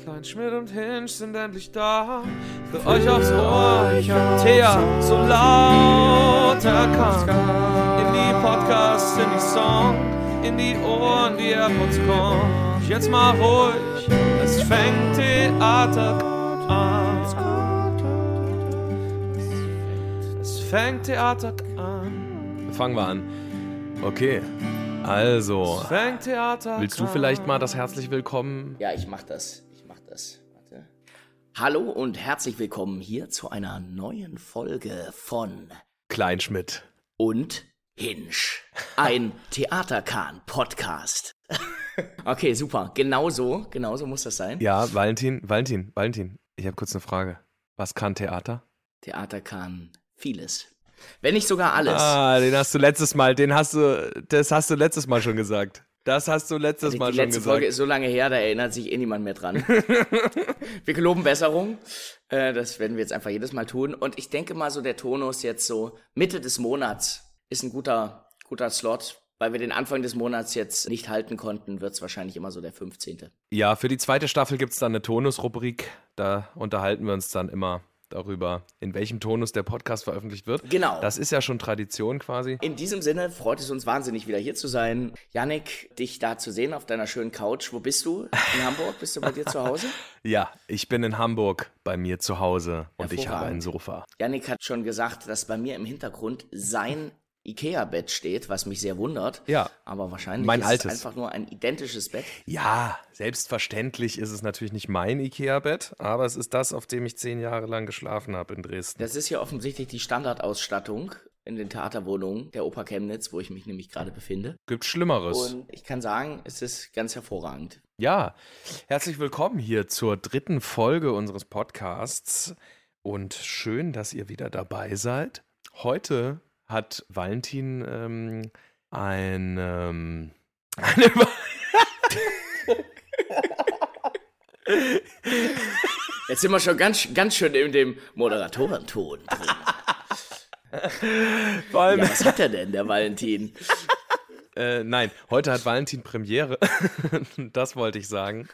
Klein, Schmidt und Hinsch sind endlich da. Für euch aufs Ohr. Thea, so laut er kann. In die Podcasts, in die Song, in die Ohren, die AirPods kommen. Jetzt mal ruhig, es fängt Theater an. Es fängt Theater an. Fangen wir an. Okay, also. Es fängt Theater an. Willst du vielleicht mal das herzlich willkommen? Ja, ich mach das. Warte. Hallo und herzlich willkommen hier zu einer neuen Folge von Kleinschmidt und Hinsch. Ein Theaterkahn-Podcast. Okay, super. Genauso muss das sein. Ja, Valentin, ich habe kurz eine Frage. Was kann Theater? Theater kann vieles. Wenn nicht sogar alles. Das hast du letztes Mal schon gesagt. Das hast du letztes Mal schon gesagt. Die letzte Folge ist so lange her, da erinnert sich niemand mehr dran. Wir geloben Besserung. Das werden wir jetzt einfach jedes Mal tun. Und ich denke mal so, der Tonus jetzt so Mitte des Monats ist ein guter Slot. Weil wir den Anfang des Monats jetzt nicht halten konnten, wird es wahrscheinlich immer so der 15. Ja, für die zweite Staffel gibt es dann eine Tonus-Rubrik. Da unterhalten wir uns dann immer darüber, in welchem Tonus der Podcast veröffentlicht wird. Genau. Das ist ja schon Tradition quasi. In diesem Sinne freut es uns wahnsinnig, wieder hier zu sein. Yannick, dich da zu sehen auf deiner schönen Couch. Wo bist du? In Hamburg? Bist du bei dir zu Hause? Ja, ich bin in Hamburg bei mir zu Hause und ich habe ein Sofa. Yannick hat schon gesagt, dass bei mir im Hintergrund sein Ikea-Bett steht, was mich sehr wundert. Ja. Aber wahrscheinlich mein ist altes. Es einfach nur ein identisches Bett. Ja, selbstverständlich ist es natürlich nicht mein Ikea-Bett, aber es ist das, auf dem ich 10 Jahre lang geschlafen habe in Dresden. Das ist ja offensichtlich die Standardausstattung in den Theaterwohnungen der Oper Chemnitz, wo ich mich nämlich gerade befinde. Gibt Schlimmeres. Und ich kann sagen, es ist ganz hervorragend. Ja, herzlich willkommen hier zur 3. Folge unseres Podcasts und schön, dass ihr wieder dabei seid. Heute hat Valentin eine Jetzt sind wir schon ganz schön in dem Moderatorenton drin. Vor allem, ja, was hat er denn, der Valentin? Nein, heute hat Valentin Premiere. Das wollte ich sagen.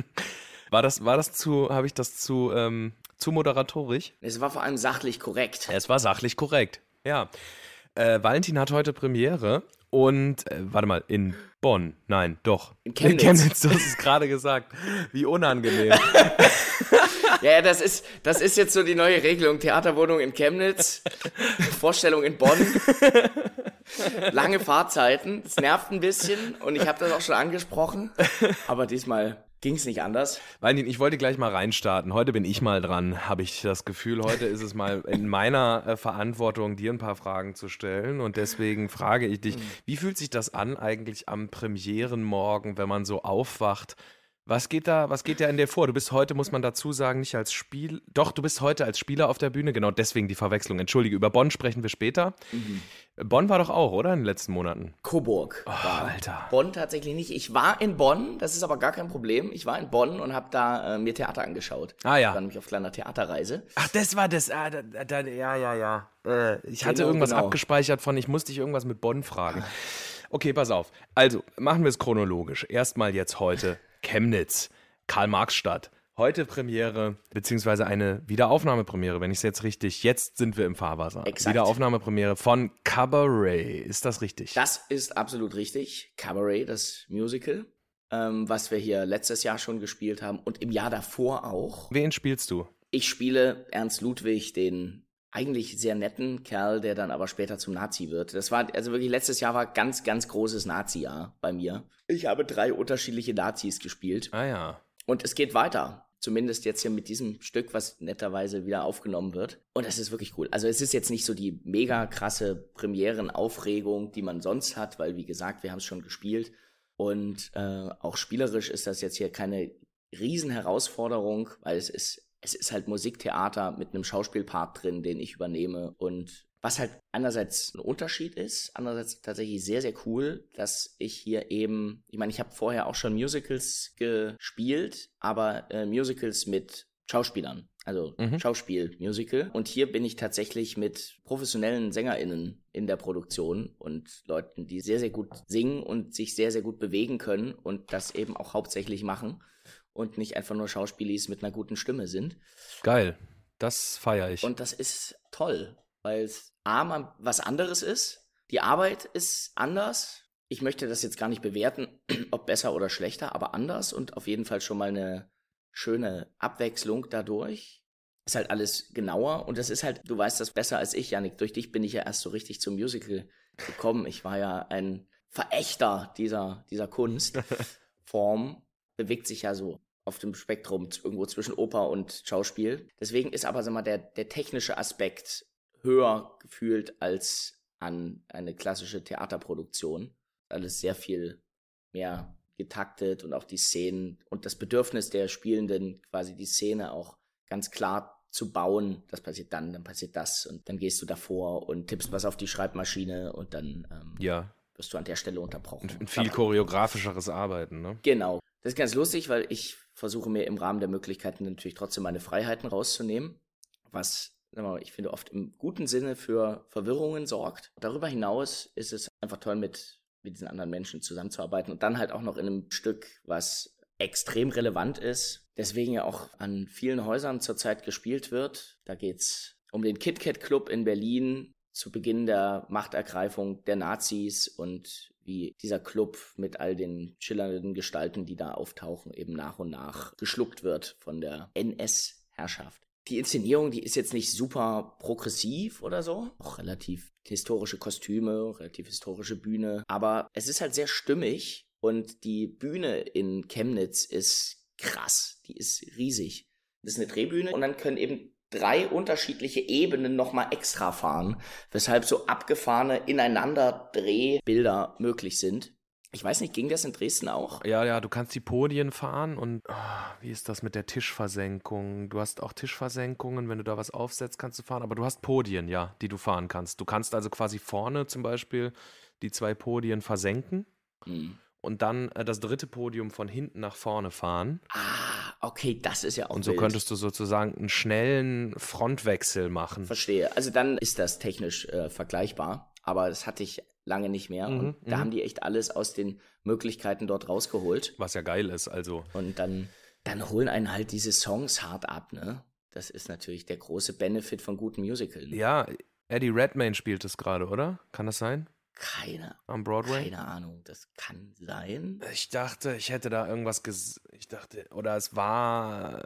Habe ich das zu moderatorisch? Es war vor allem sachlich korrekt. Es war sachlich korrekt, ja. Valentin hat heute Premiere und, warte mal, in Bonn. Nein, doch. In Chemnitz. In Chemnitz, du hast es gerade gesagt. Wie unangenehm. Ja, das ist jetzt so die neue Regelung. Theaterwohnung in Chemnitz, Vorstellung in Bonn, lange Fahrzeiten. Das nervt ein bisschen und ich habe das auch schon angesprochen, aber diesmal ging es nicht anders. Valentin, ich wollte gleich mal reinstarten. Heute bin ich mal dran, habe ich das Gefühl. Heute ist es mal in meiner Verantwortung, dir ein paar Fragen zu stellen. Und deswegen frage ich dich, wie fühlt sich das an eigentlich am Premierenmorgen, wenn man so aufwacht? Was geht da in dir vor? Du bist heute, muss man dazu sagen, nicht als du bist heute als Spieler auf der Bühne. Genau, deswegen die Verwechslung. Entschuldige, über Bonn sprechen wir später. Bonn war doch auch, oder? In den letzten Monaten. Coburg. Alter. Bonn tatsächlich nicht. Ich war in Bonn, das ist aber gar kein Problem. Ich war in Bonn und habe da mir Theater angeschaut. Ah ja. Ich war nämlich auf kleiner Theaterreise. Ach, das war das. Ja. Ich hatte irgendwas abgespeichert ich musste dich irgendwas mit Bonn fragen. Okay, pass auf. Also, machen wir es chronologisch. Erstmal jetzt heute Chemnitz, Karl-Marx-Stadt. Heute Premiere, beziehungsweise eine Wiederaufnahmepremiere, wenn ich es jetzt richtig, jetzt sind wir im Fahrwasser. Exakt. Wiederaufnahmepremiere von Cabaret, ist das richtig? Das ist absolut richtig. Cabaret, das Musical, was wir hier letztes Jahr schon gespielt haben und im Jahr davor auch. Wen spielst du? Ich spiele Ernst Ludwig, den eigentlich sehr netten Kerl, der dann aber später zum Nazi wird. Das war, also wirklich, letztes Jahr war ganz, ganz großes Nazi-Jahr bei mir. Ich habe 3 unterschiedliche Nazis gespielt. Ah ja. Und es geht weiter. Zumindest jetzt hier mit diesem Stück, was netterweise wieder aufgenommen wird. Und das ist wirklich cool. Also es ist jetzt nicht so die mega krasse Premierenaufregung, die man sonst hat, weil wie gesagt, wir haben es schon gespielt. Und auch spielerisch ist das jetzt hier keine Riesenherausforderung, weil es ist halt Musiktheater mit einem Schauspielpart drin, den ich übernehme. Und was halt einerseits ein Unterschied ist, andererseits tatsächlich sehr, sehr cool, dass ich hier eben, ich meine, ich habe vorher auch schon Musicals gespielt, aber Musicals mit Schauspielern, also Schauspiel-Musical. Und hier bin ich tatsächlich mit professionellen SängerInnen in der Produktion und Leuten, die sehr, sehr gut singen und sich sehr, sehr gut bewegen können und das eben auch hauptsächlich machen. und nicht einfach nur Schauspielis mit einer guten Stimme sind. Geil, das feiere ich. Und das ist toll, weil es mal was anderes ist. Die Arbeit ist anders. Ich möchte das jetzt gar nicht bewerten, ob besser oder schlechter, aber anders und auf jeden Fall schon mal eine schöne Abwechslung dadurch. Ist halt alles genauer und das ist halt, du weißt das besser als ich, Jannik. Durch dich bin ich ja erst so richtig zum Musical gekommen. Ich war ja ein Verächter dieser Kunstform. Bewegt sich ja so auf dem Spektrum irgendwo zwischen Oper und Schauspiel. Deswegen ist aber, sag mal, der technische Aspekt höher gefühlt als an eine klassische Theaterproduktion. Alles sehr viel mehr getaktet und auch die Szenen und das Bedürfnis der Spielenden, quasi die Szene auch ganz klar zu bauen. Das passiert dann passiert das und dann gehst du davor und tippst was auf die Schreibmaschine und dann wirst du an der Stelle unterbrochen. Und viel choreografischeres Arbeiten, ne? Genau. Das ist ganz lustig, weil ich versuche mir im Rahmen der Möglichkeiten natürlich trotzdem meine Freiheiten rauszunehmen, was, ich finde, oft im guten Sinne für Verwirrungen sorgt. Darüber hinaus ist es einfach toll, mit diesen anderen Menschen zusammenzuarbeiten und dann halt auch noch in einem Stück, was extrem relevant ist, deswegen ja auch an vielen Häusern zurzeit gespielt wird. Da geht's um den KitKat Club in Berlin zu Beginn der Machtergreifung der Nazis und wie dieser Club mit all den schillernden Gestalten, die da auftauchen, eben nach und nach geschluckt wird von der NS-Herrschaft. Die Inszenierung, die ist jetzt nicht super progressiv oder so, auch relativ historische Kostüme, relativ historische Bühne, aber es ist halt sehr stimmig und die Bühne in Chemnitz ist krass, die ist riesig. Das ist eine Drehbühne und dann können eben 3 unterschiedliche Ebenen nochmal extra fahren, weshalb so abgefahrene Ineinander-Drehbilder möglich sind. Ich weiß nicht, ging das in Dresden auch? Ja, du kannst die Podien fahren und wie ist das mit der Tischversenkung? Du hast auch Tischversenkungen, wenn du da was aufsetzt, kannst du fahren, aber du hast Podien, ja, die du fahren kannst. Du kannst also quasi vorne zum Beispiel die 2 Podien versenken und dann das 3. Podium von hinten nach vorne fahren. Ah, okay, das ist ja auch und so wild. Könntest du sozusagen einen schnellen Frontwechsel machen. Verstehe, also dann ist das technisch vergleichbar, aber das hatte ich lange nicht mehr. Und da haben die echt alles aus den Möglichkeiten dort rausgeholt. Was ja geil ist, also. Und dann holen einen halt diese Songs hart ab, ne? Das ist natürlich der große Benefit von guten Musicals. Ne? Ja, Eddie Redmayne spielt es gerade, oder? Kann das sein? Am Broadway? Keine Ahnung, das kann sein. Ich dachte, ich hätte da irgendwas oder es waren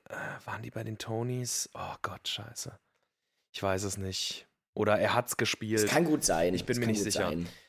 die bei den Tonys? Oh Gott, scheiße. Ich weiß es nicht. Oder er hat's gespielt. Es kann gut sein. Ich bin mir nicht sicher.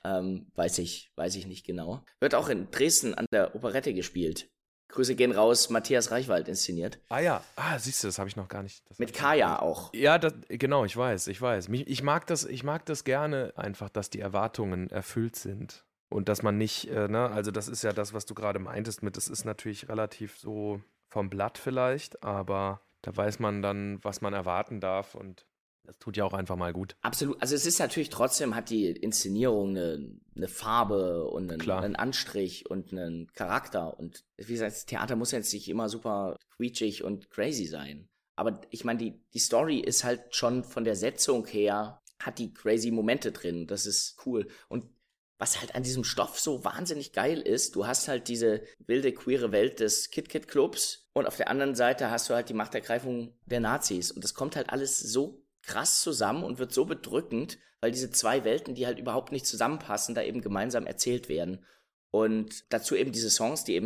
Weiß ich nicht genau. Wird auch in Dresden an der Operette gespielt. Grüße gehen raus, Matthias Reichwald inszeniert. Ah ja, siehst du, das habe ich noch gar nicht. Mit Kaya auch. Ja, genau, ich weiß. Ich mag das gerne einfach, dass die Erwartungen erfüllt sind. Und dass man nicht, also das ist ja das, was du gerade meintest das ist natürlich relativ so vom Blatt vielleicht, aber da weiß man dann, was man erwarten darf und das tut ja auch einfach mal gut. Absolut. Also es ist natürlich trotzdem, hat die Inszenierung eine Farbe und einen Anstrich und einen Charakter. Und wie gesagt, das Theater muss jetzt nicht immer super quietschig und crazy sein. Aber ich meine, die Story ist halt schon von der Setzung her, hat die crazy Momente drin. Das ist cool. Und was halt an diesem Stoff so wahnsinnig geil ist, du hast halt diese wilde, queere Welt des KitKat Clubs und auf der anderen Seite hast du halt die Machtergreifung der Nazis. Und das kommt halt alles so krass zusammen und wird so bedrückend, weil diese 2 Welten, die halt überhaupt nicht zusammenpassen, da eben gemeinsam erzählt werden. Und dazu eben diese Songs, die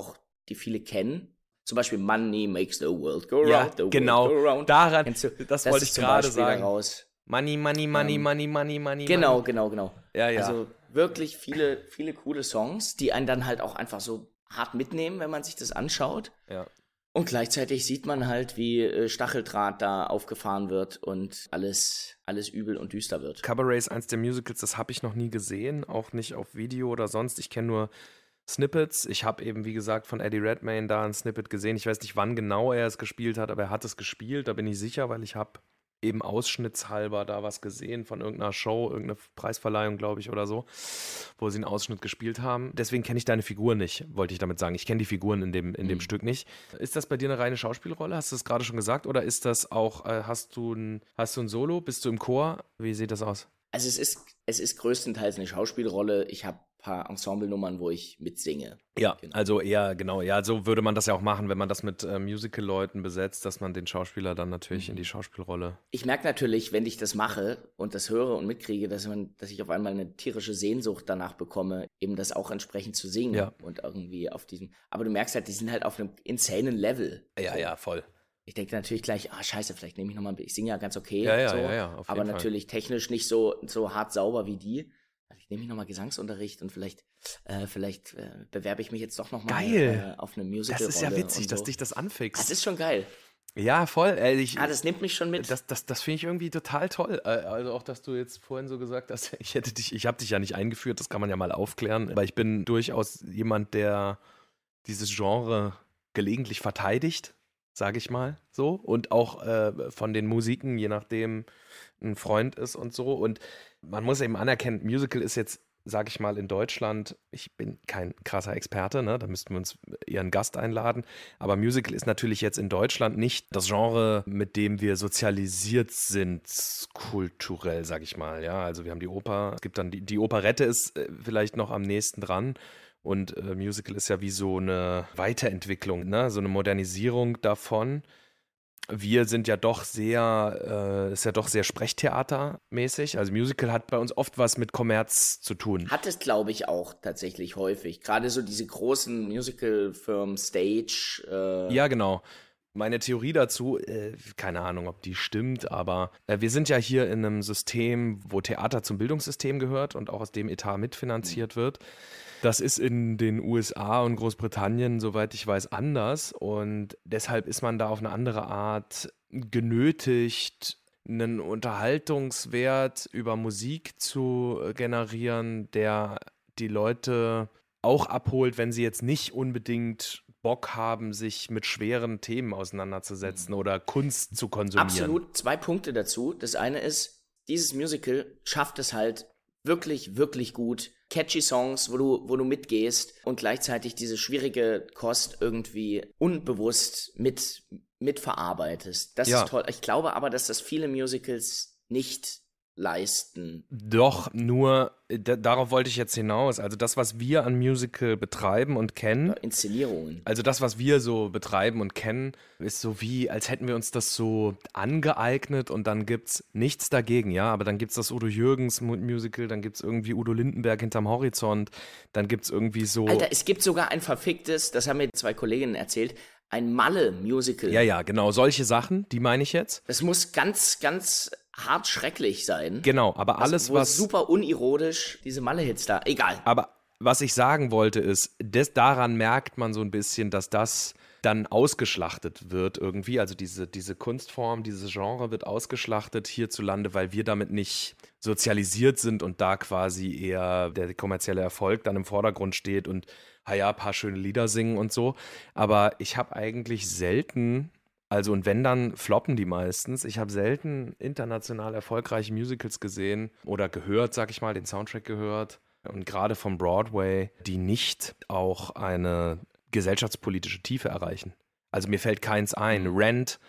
viele kennen. Zum Beispiel Money makes the world go round. Ja, genau. Daran, das wollte ich gerade sagen. Raus. Money, money, money, money, money, money. Genau. Ja. Also wirklich viele, viele coole Songs, die einen dann halt auch einfach so hart mitnehmen, wenn man sich das anschaut. Ja. Und gleichzeitig sieht man halt, wie Stacheldraht da aufgefahren wird und alles übel und düster wird. Cabaret ist eins der Musicals, das habe ich noch nie gesehen, auch nicht auf Video oder sonst. Ich kenne nur Snippets. Ich habe eben, wie gesagt, von Eddie Redmayne da ein Snippet gesehen. Ich weiß nicht, wann genau er es gespielt hat, aber er hat es gespielt, da bin ich sicher, weil ich habe eben ausschnittshalber da was gesehen von irgendeiner Show, irgendeine Preisverleihung, glaube ich, oder so, wo sie einen Ausschnitt gespielt haben. Deswegen kenne ich deine Figur nicht, wollte ich damit sagen. Ich kenne die Figuren in dem Stück nicht. Ist das bei dir eine reine Schauspielrolle? Hast du das gerade schon gesagt? Oder ist das auch, hast du ein Solo? Bist du im Chor? Wie sieht das aus? Also es ist größtenteils eine Schauspielrolle. Ich habe paar Ensemble-Nummern, wo ich mitsinge. Ja, Genau. also eher, genau, ja, so würde man das ja auch machen, wenn man das mit Musical-Leuten besetzt, dass man den Schauspieler dann natürlich in die Schauspielrolle. Ich merke natürlich, wenn ich das mache und das höre und mitkriege, dass ich auf einmal eine tierische Sehnsucht danach bekomme, eben das auch entsprechend zu singen. Ja. Und irgendwie auf diesem, aber du merkst halt, die sind halt auf einem insanen Level. Ja, So. ja, voll. Ich denke natürlich gleich, scheiße, vielleicht nehme ich nochmal, ich singe ja ganz okay. Ja, so, auf aber jeden Fall. natürlich technisch nicht so hart sauber wie die. Also ich nehme nochmal Gesangsunterricht und vielleicht bewerbe ich mich jetzt doch nochmal auf eine Musical-Rolle. Das ist ja witzig, und so. dass dich das anfixt. Das ist schon geil. Ja, voll. Das nimmt mich schon mit. Das finde ich irgendwie total toll. Also auch, dass du jetzt vorhin so gesagt hast, ich habe dich ja nicht eingeführt, das kann man ja mal aufklären. Aber ich bin durchaus jemand, der dieses Genre gelegentlich verteidigt, sage ich mal so. Und auch von den Musiken, je nachdem ein Freund ist und so. Und man muss eben anerkennen, Musical ist jetzt, sage ich mal, in Deutschland, ich bin kein krasser Experte, ne? Da müssten wir uns eher einen Gast einladen, aber Musical ist natürlich jetzt in Deutschland nicht das Genre, mit dem wir sozialisiert sind, kulturell, sage ich mal, ja, also wir haben die Oper, es gibt dann die Operette ist vielleicht noch am nächsten dran und Musical ist ja wie so eine Weiterentwicklung, ne? So eine Modernisierung davon. Wir sind ja doch sehr, ist ja doch sehr sprechtheatermäßig. Also Musical hat bei uns oft was mit Kommerz zu tun. Hat es, glaube ich, auch tatsächlich häufig. Gerade so diese großen Musical-Firmen, Stage. Ja, genau. Meine Theorie dazu, keine Ahnung, ob die stimmt, aber wir sind ja hier in einem System, wo Theater zum Bildungssystem gehört und auch aus dem Etat mitfinanziert wird. Das ist in den USA und Großbritannien, soweit ich weiß, anders und deshalb ist man da auf eine andere Art genötigt, einen Unterhaltungswert über Musik zu generieren, der die Leute auch abholt, wenn sie jetzt nicht unbedingt Bock haben, sich mit schweren Themen auseinanderzusetzen oder Kunst zu konsumieren. Absolut, 2 Punkte dazu. Das eine ist, dieses Musical schafft es halt wirklich, wirklich gut. Catchy Songs, wo du mitgehst und gleichzeitig diese schwierige Kost irgendwie unbewusst mitverarbeitest. Das ist toll. Ich glaube aber, dass das viele Musicals nicht leisten. Doch, nur darauf wollte ich jetzt hinaus. Also das, was wir an Musical betreiben und kennen. Inszenierungen. Also das, was wir so betreiben und kennen, ist so wie, als hätten wir uns das so angeeignet und dann gibt's nichts dagegen, ja. Aber dann gibt's das Udo Jürgens Musical, dann gibt's irgendwie Udo Lindenberg hinterm Horizont, dann gibt's irgendwie so. Alter, es gibt sogar ein verficktes, das haben mir 2 Kolleginnen erzählt, ein Malle-Musical. Ja, genau, solche Sachen, die meine ich jetzt. Das muss ganz, ganz hart schrecklich sein. Genau, aber alles, was super unironisch diese Malle-Hits da, egal. Aber was ich sagen wollte ist, daran merkt man so ein bisschen, dass das dann ausgeschlachtet wird irgendwie. Also diese Kunstform, dieses Genre wird ausgeschlachtet hierzulande, weil wir damit nicht sozialisiert sind und da quasi eher der kommerzielle Erfolg dann im Vordergrund steht und ein paar schöne Lieder singen und so. Aber ich habe eigentlich selten, also und wenn, dann floppen die meistens. Ich habe selten international erfolgreiche Musicals gesehen oder gehört, sag ich mal, den Soundtrack gehört. Und gerade vom Broadway, die nicht auch eine gesellschaftspolitische Tiefe erreichen. Also mir fällt keins ein. Rent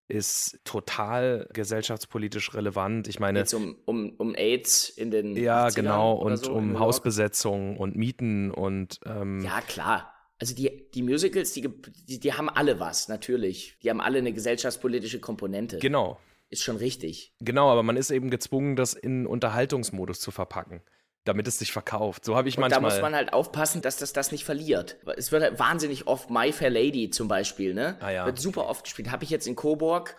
ist total gesellschaftspolitisch relevant. Ich meine, jetzt um AIDS in den ja, 80ern genau, oder und so um Hausbesetzung und Mieten und ja, klar. Also die Musicals, die haben alle was, natürlich. Die haben alle eine gesellschaftspolitische Komponente. Genau. Ist schon richtig. Genau, aber man ist eben gezwungen, das in Unterhaltungsmodus zu verpacken, damit es sich verkauft. So habe ich manchmal. Da muss man halt aufpassen, dass das nicht verliert. Es wird halt wahnsinnig oft My Fair Lady zum Beispiel, ne? Ah, ja. Wird super oft gespielt. Habe ich jetzt in Coburg,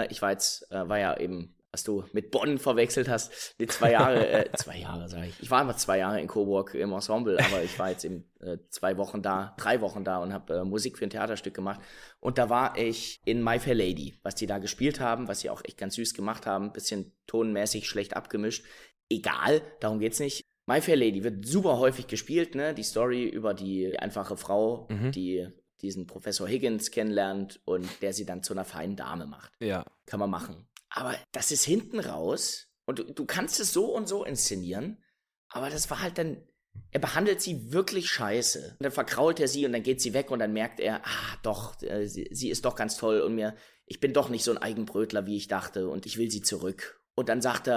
war ja eben, was du mit Bonn verwechselt hast, die 2 Jahre, 2 Jahre sage ich. Ich war immer 2 Jahre in Coburg im Ensemble, aber ich war jetzt eben 3 Wochen da und habe Musik für ein Theaterstück gemacht. Und da war ich in My Fair Lady, was die da gespielt haben, was sie auch echt ganz süß gemacht haben, bisschen tonmäßig schlecht abgemischt. Egal, darum geht's nicht. My Fair Lady wird super häufig gespielt, ne? Die Story über die einfache Frau, die diesen Professor Higgins kennenlernt und der sie dann zu einer feinen Dame macht. Ja. Kann man machen. Aber das ist hinten raus und du kannst es so und so inszenieren, aber das war halt dann, er behandelt sie wirklich scheiße. Und dann verkrault er sie und dann geht sie weg und dann merkt er, doch, sie ist doch ganz toll und ich bin doch nicht so ein Eigenbrötler, wie ich dachte und ich will sie zurück. Und dann sagt er,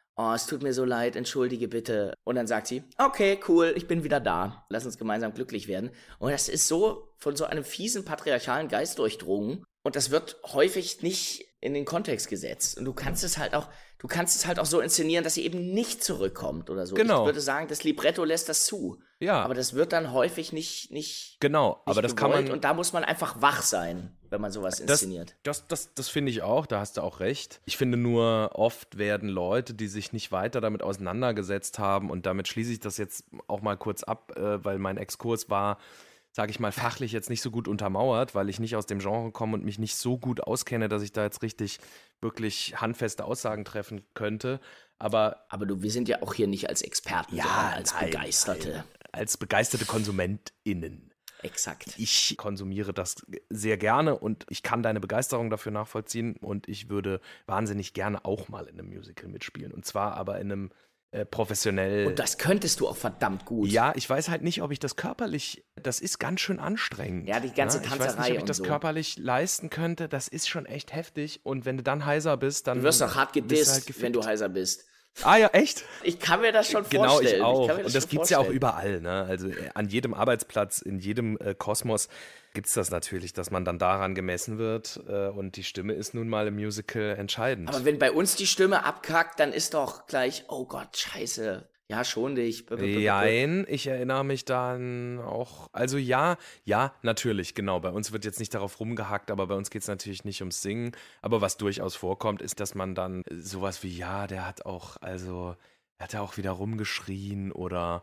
oh, es tut mir so leid, entschuldige bitte. Und dann sagt sie, okay, cool, ich bin wieder da. Lass uns gemeinsam glücklich werden. Und das ist so von so einem fiesen patriarchalen Geist durchdrungen. Und das wird häufig nicht in den Kontext gesetzt. Und du kannst es halt auch so inszenieren, dass sie eben nicht zurückkommt oder so. Genau. Ich würde sagen, das Libretto lässt das zu. Ja. Aber das wird dann häufig nicht Genau, aber nicht das kann gewollt. man. Und da muss man einfach wach sein, wenn man sowas inszeniert. Das finde ich auch, da hast du auch recht. Ich finde nur, oft werden Leute, die sich nicht weiter damit auseinandergesetzt haben, und damit schließe ich das jetzt auch mal kurz ab, weil mein Exkurs war, sage ich mal, fachlich jetzt nicht so gut untermauert, weil ich nicht aus dem Genre komme und mich nicht so gut auskenne, dass ich da jetzt richtig wirklich handfeste Aussagen treffen könnte. Aber wir sind ja auch hier nicht als Experten, sondern als Begeisterte. Nein, als begeisterte KonsumentInnen. Exakt. Ich konsumiere das sehr gerne und ich kann deine Begeisterung dafür nachvollziehen und ich würde wahnsinnig gerne auch mal in einem Musical mitspielen. Und zwar aber in einem professionell. Und das könntest du auch verdammt gut. Ja, ich weiß halt nicht, ob ich das körperlich, das ist ganz schön anstrengend. Ja, die ganze Tanzerei. Ich weiß nicht, ob ich und das so. körperlich leisten könnte. Das ist schon echt heftig. Und wenn du dann heiser bist, dann. Du wirst doch hart bist du gedisst, halt gefickt. wenn du heiser bist. Ah ja, echt? Ich kann mir das schon Genau, vorstellen. ich auch. kann mir Und das schon gibt es ja auch vorstellen. überall. Ne? Also an jedem Arbeitsplatz, in jedem Kosmos gibt es das natürlich, dass man dann daran gemessen wird. Und die Stimme ist nun mal im Musical entscheidend. Aber wenn bei uns die Stimme abkackt, dann ist doch gleich, oh Gott, scheiße. Ja, schon dich. Nein, ich erinnere mich dann auch, also ja, natürlich, genau. Bei uns wird jetzt nicht darauf rumgehackt, aber bei uns geht es natürlich nicht ums Singen. Aber was durchaus vorkommt, ist, dass man dann sowas wie, ja, der hat ja auch wieder rumgeschrien oder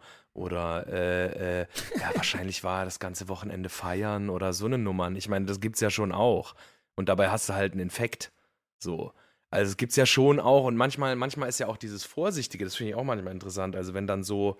ja, wahrscheinlich war er das ganze Wochenende feiern oder so eine Nummern. Ich meine, das gibt's ja schon auch. Und dabei hast du halt einen Infekt. So. Also es gibt's ja schon auch und manchmal ist ja auch dieses Vorsichtige, das finde ich auch manchmal interessant. Also wenn dann so,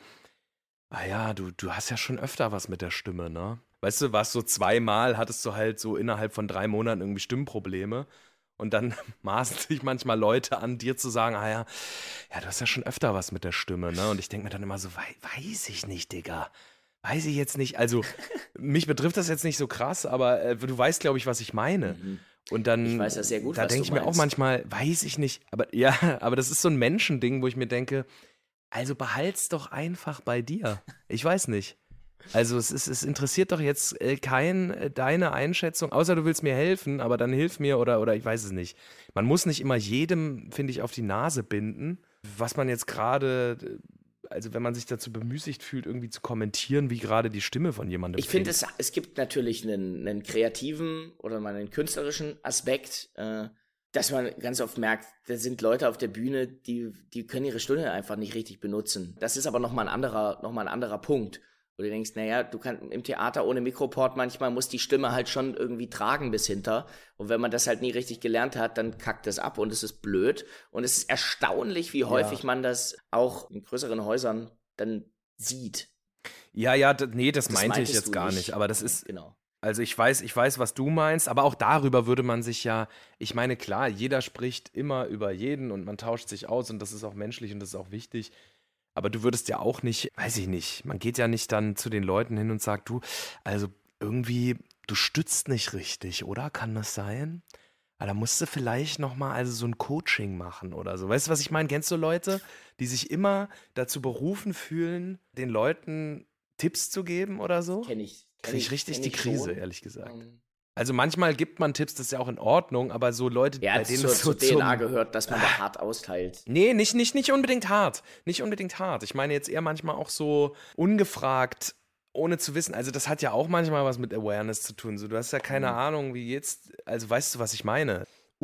ja, du hast ja schon öfter was mit der Stimme, ne? Weißt du, warst so zweimal, hattest du halt so innerhalb von 3 Monaten irgendwie Stimmprobleme und dann maßen sich manchmal Leute an, dir zu sagen, ja, du hast ja schon öfter was mit der Stimme, ne? Und ich denke mir dann immer so, weiß ich nicht, Digga. Weiß ich jetzt nicht. Also mich betrifft das jetzt nicht so krass, aber du weißt, glaube ich, was ich meine. Mhm. Und dann, Ich weiß das sehr gut, da was denke du ich mir auch meinst. manchmal, weiß ich nicht, aber ja, aber das ist so ein Menschending, wo ich mir denke, also behalt's doch einfach bei dir. Ich weiß nicht. Also es interessiert doch jetzt kein deine Einschätzung, außer du willst mir helfen, aber dann hilf mir oder ich weiß es nicht. Man muss nicht immer jedem, finde ich, auf die Nase binden, was man jetzt gerade, also wenn man sich dazu bemüßigt fühlt, irgendwie zu kommentieren, wie gerade die Stimme von jemandem Ich finde, klingt. es gibt natürlich einen kreativen oder mal einen künstlerischen Aspekt, dass man ganz oft merkt, da sind Leute auf der Bühne, die können ihre Stimme einfach nicht richtig benutzen. Das ist aber nochmal ein anderer Punkt. Wo du denkst, naja, du kannst im Theater ohne Mikroport manchmal muss die Stimme halt schon irgendwie tragen bis hinter. Und wenn man das halt nie richtig gelernt hat, dann kackt das ab und es ist blöd. Und es ist erstaunlich, wie häufig man das auch in größeren Häusern dann sieht. Ja, nee, das meinte ich meintest jetzt du gar nicht, aber das ist, Genau. also ich weiß, was du meinst, aber auch darüber würde man sich ja, ich meine, klar, jeder spricht immer über jeden und man tauscht sich aus und das ist auch menschlich und das ist auch wichtig. Aber du würdest ja auch nicht, weiß ich nicht, man geht ja nicht dann zu den Leuten hin und sagt, du, also irgendwie, du stützt nicht richtig, oder? Kann das sein? Aber da musst du vielleicht nochmal also so ein Coaching machen oder so. Weißt du, was ich meine? Kennst du Leute, die sich immer dazu berufen fühlen, den Leuten Tipps zu geben oder so? Kenn ich. Kriege ich richtig die Krise, schon. ehrlich gesagt. Also manchmal gibt man Tipps, das ist ja auch in Ordnung, aber so Leute, Ja, bei denen zur es so DNA gehört, dass man da hart austeilt. Nee, nicht unbedingt hart. Nicht unbedingt hart. Ich meine jetzt eher manchmal auch so ungefragt, ohne zu wissen. Also das hat ja auch manchmal was mit Awareness zu tun. So, du hast ja keine Ahnung, wie jetzt, also weißt du, was ich meine?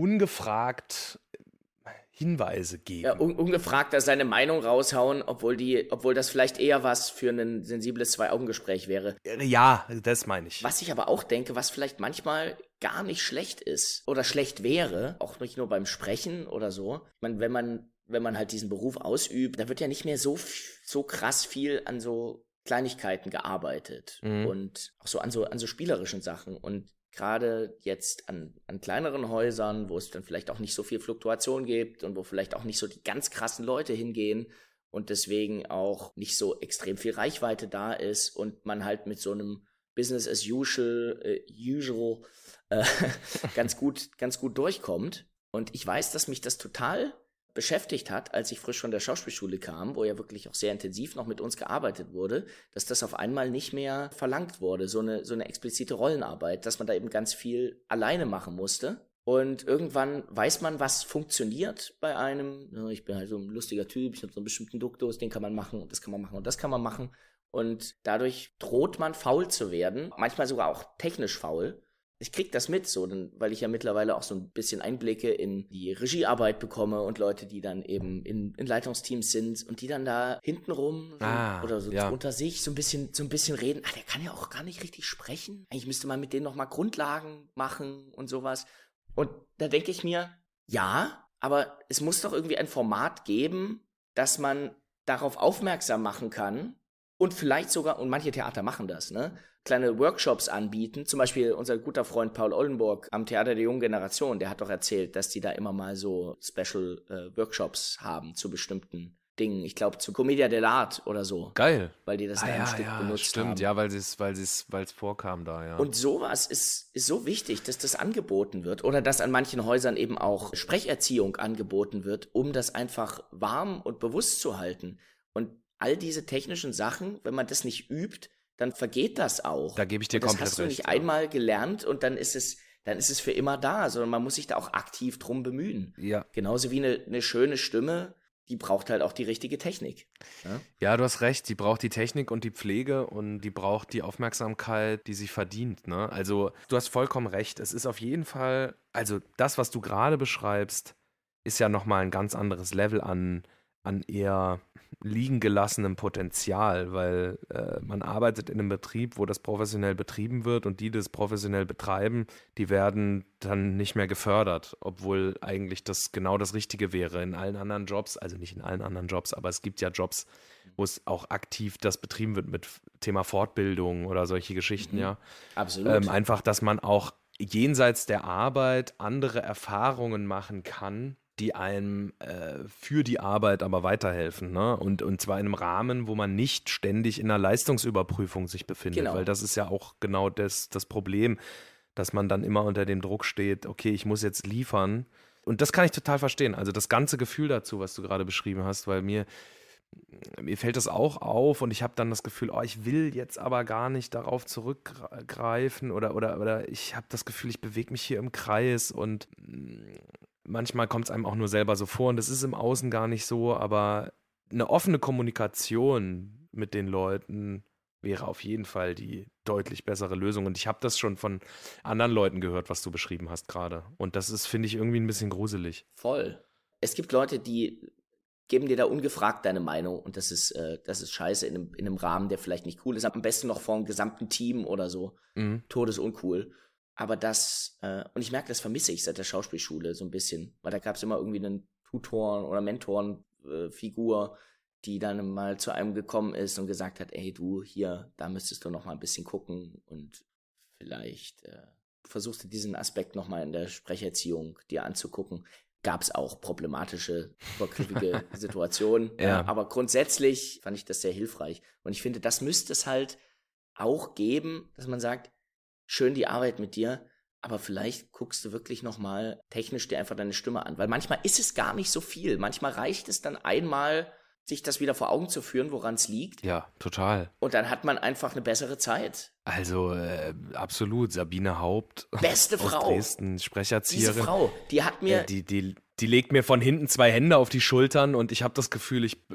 Ungefragt Hinweise geben. Ja, ungefragt da seine Meinung raushauen, obwohl das vielleicht eher was für ein sensibles Zwei-Augen-Gespräch wäre. Ja, das meine ich. Was ich aber auch denke, was vielleicht manchmal gar nicht schlecht ist oder schlecht wäre, auch nicht nur beim Sprechen oder so. Ich meine, wenn man halt diesen Beruf ausübt, da wird ja nicht mehr so krass viel an so Kleinigkeiten gearbeitet und auch so an so spielerischen Sachen. Und gerade jetzt an kleineren Häusern, wo es dann vielleicht auch nicht so viel Fluktuation gibt und wo vielleicht auch nicht so die ganz krassen Leute hingehen und deswegen auch nicht so extrem viel Reichweite da ist und man halt mit so einem Business as usual ganz gut durchkommt. Und ich weiß, dass mich das total beschäftigt hat, als ich frisch von der Schauspielschule kam, wo ja wirklich auch sehr intensiv noch mit uns gearbeitet wurde, dass das auf einmal nicht mehr verlangt wurde, so eine explizite Rollenarbeit, dass man da eben ganz viel alleine machen musste. Und irgendwann weiß man, was funktioniert bei einem. Ja, ich bin halt so ein lustiger Typ, ich habe so einen bestimmten Duktus, den kann man machen und das kann man machen und das kann man machen. Und dadurch droht man faul zu werden, manchmal sogar auch technisch faul. Ich krieg das mit, so, weil ich ja mittlerweile auch so ein bisschen Einblicke in die Regiearbeit bekomme und Leute, die dann eben in Leitungsteams sind und die dann da hintenrum oder so unter sich so ein bisschen reden. Der kann ja auch gar nicht richtig sprechen. Eigentlich müsste man mit denen nochmal Grundlagen machen und sowas. Und da denke ich mir, ja, aber es muss doch irgendwie ein Format geben, dass man darauf aufmerksam machen kann und vielleicht sogar, und manche Theater machen das, ne? Kleine Workshops anbieten. Zum Beispiel unser guter Freund Paul Oldenburg am Theater der jungen Generation, der hat doch erzählt, dass die da immer mal so Special Workshops haben zu bestimmten Dingen. Ich glaube, zu Commedia dell'arte oder so. Geil. Weil die das in einem Stück benutzt stimmt, haben. Ja, weil es vorkam da, ja. Und sowas ist so wichtig, dass das angeboten wird oder dass an manchen Häusern eben auch Sprecherziehung angeboten wird, um das einfach warm und bewusst zu halten. Und all diese technischen Sachen, wenn man das nicht übt, dann vergeht das auch. Da gebe ich dir komplett recht. Das hast du nicht einmal gelernt und dann ist es für immer da, sondern man muss sich da auch aktiv drum bemühen. Ja. Genauso wie eine schöne Stimme, die braucht halt auch die richtige Technik. Ja, du hast recht, die braucht die Technik und die Pflege und die braucht die Aufmerksamkeit, die sie verdient, ne? Also, du hast vollkommen recht, es ist auf jeden Fall, also das, was du gerade beschreibst, ist ja nochmal ein ganz anderes Level an eher liegen gelassenem Potenzial, weil man arbeitet in einem Betrieb, wo das professionell betrieben wird und die das professionell betreiben, die werden dann nicht mehr gefördert, obwohl eigentlich das genau das Richtige wäre. In allen anderen Jobs, also nicht in allen anderen Jobs, aber es gibt ja Jobs, wo es auch aktiv das betrieben wird mit Thema Fortbildung oder solche Geschichten, ja. Absolut. Einfach, dass man auch jenseits der Arbeit andere Erfahrungen machen kann, die einem für die Arbeit aber weiterhelfen, ne? Und zwar in einem Rahmen, wo man nicht ständig in einer Leistungsüberprüfung sich befindet, Genau. Weil das ist ja auch genau das Problem, dass man dann immer unter dem Druck steht, okay, ich muss jetzt liefern. Und das kann ich total verstehen, also das ganze Gefühl dazu, was du gerade beschrieben hast, weil mir fällt das auch auf und ich habe dann das Gefühl, ich will jetzt aber gar nicht darauf zurückgreifen oder ich habe das Gefühl, ich bewege mich hier im Kreis und manchmal kommt es einem auch nur selber so vor und das ist im Außen gar nicht so, aber eine offene Kommunikation mit den Leuten wäre auf jeden Fall die deutlich bessere Lösung. Und ich habe das schon von anderen Leuten gehört, was du beschrieben hast gerade. Und das ist, finde ich, irgendwie ein bisschen gruselig. Voll. Es gibt Leute, die geben dir da ungefragt deine Meinung und das ist scheiße in einem Rahmen, der vielleicht nicht cool ist. Am besten noch vor einem gesamten Team oder so. Todesuncool. Aber und ich merke, das vermisse ich seit der Schauspielschule so ein bisschen, weil da gab es immer irgendwie einen Tutoren- oder Mentorenfigur, die dann mal zu einem gekommen ist und gesagt hat, ey du, hier, da müsstest du noch mal ein bisschen gucken und vielleicht versuchst du diesen Aspekt noch mal in der Sprecherziehung dir anzugucken. Gab es auch problematische, übergriffige Situationen, Ja. Aber grundsätzlich fand ich das sehr hilfreich. Und ich finde, das müsste es halt auch geben, dass man sagt, schön die Arbeit mit dir, aber vielleicht guckst du wirklich nochmal technisch dir einfach deine Stimme an. Weil manchmal ist es gar nicht so viel. Manchmal reicht es dann einmal, sich das wieder vor Augen zu führen, woran es liegt. Ja, total. Und dann hat man einfach eine bessere Zeit. Also absolut, Sabine Haupt Beste aus Frau. Dresden, Sprecherzieherin. Diese Frau, die hat mir... Die legt mir von hinten 2 Hände auf die Schultern und ich habe das Gefühl, ich